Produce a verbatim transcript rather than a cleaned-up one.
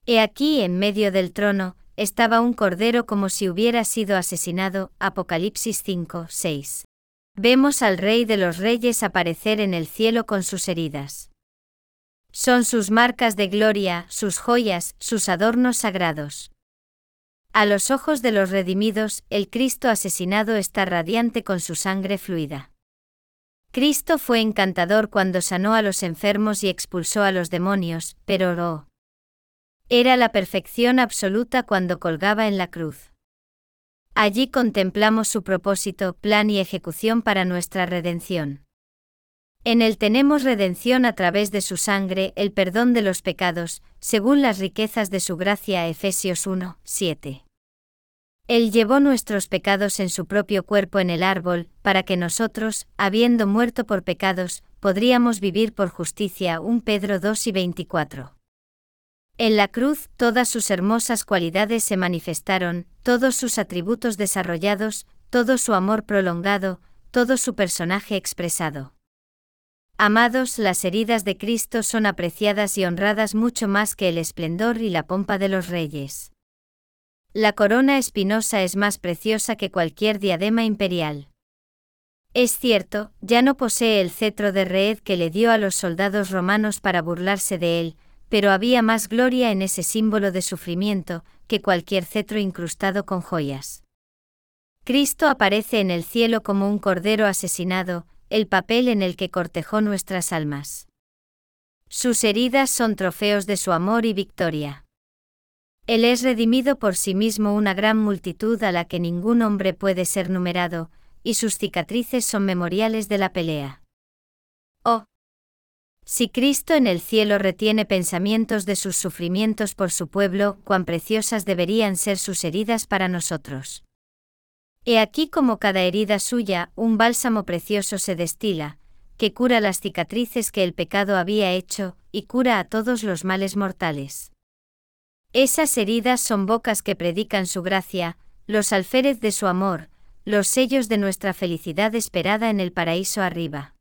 He aquí en medio del trono, estaba un cordero como si hubiera sido asesinado. Apocalipsis cinco, seis. Vemos al Rey de los Reyes aparecer en el cielo con sus heridas. Son sus marcas de gloria, sus joyas, sus adornos sagrados. A los ojos de los redimidos, el Cristo asesinado está radiante con su sangre fluida. Cristo fue encantador cuando sanó a los enfermos y expulsó a los demonios, pero oh, era la perfección absoluta cuando colgaba en la cruz. Allí contemplamos su propósito, plan y ejecución para nuestra redención. En él tenemos redención a través de su sangre, el perdón de los pecados, según las riquezas de su gracia. Efesios uno, siete. Él llevó nuestros pecados en su propio cuerpo en el árbol, para que nosotros, habiendo muerto por pecados, podríamos vivir por justicia. Primera Pedro dos y veinticuatro. En la cruz, todas sus hermosas cualidades se manifestaron, todos sus atributos desarrollados, todo su amor prolongado, todo su personaje expresado. Amados, las heridas de Cristo son apreciadas y honradas mucho más que el esplendor y la pompa de los reyes. La corona espinosa es más preciosa que cualquier diadema imperial. Es cierto, ya no posee el cetro de Reed que le dio a los soldados romanos para burlarse de él, pero había más gloria en ese símbolo de sufrimiento que cualquier cetro incrustado con joyas. Cristo aparece en el cielo como un cordero asesinado, el papel en el que cortejó nuestras almas. Sus heridas son trofeos de su amor y victoria. Él es redimido por sí mismo una gran multitud a la que ningún hombre puede ser numerado, y sus cicatrices son memoriales de la pelea. Oh, si Cristo en el cielo retiene pensamientos de sus sufrimientos por su pueblo, cuán preciosas deberían ser sus heridas para nosotros. He aquí como cada herida suya, un bálsamo precioso se destila, que cura las cicatrices que el pecado había hecho, y cura a todos los males mortales. Esas heridas son bocas que predican su gracia, los alférez de su amor, los sellos de nuestra felicidad esperada en el paraíso arriba.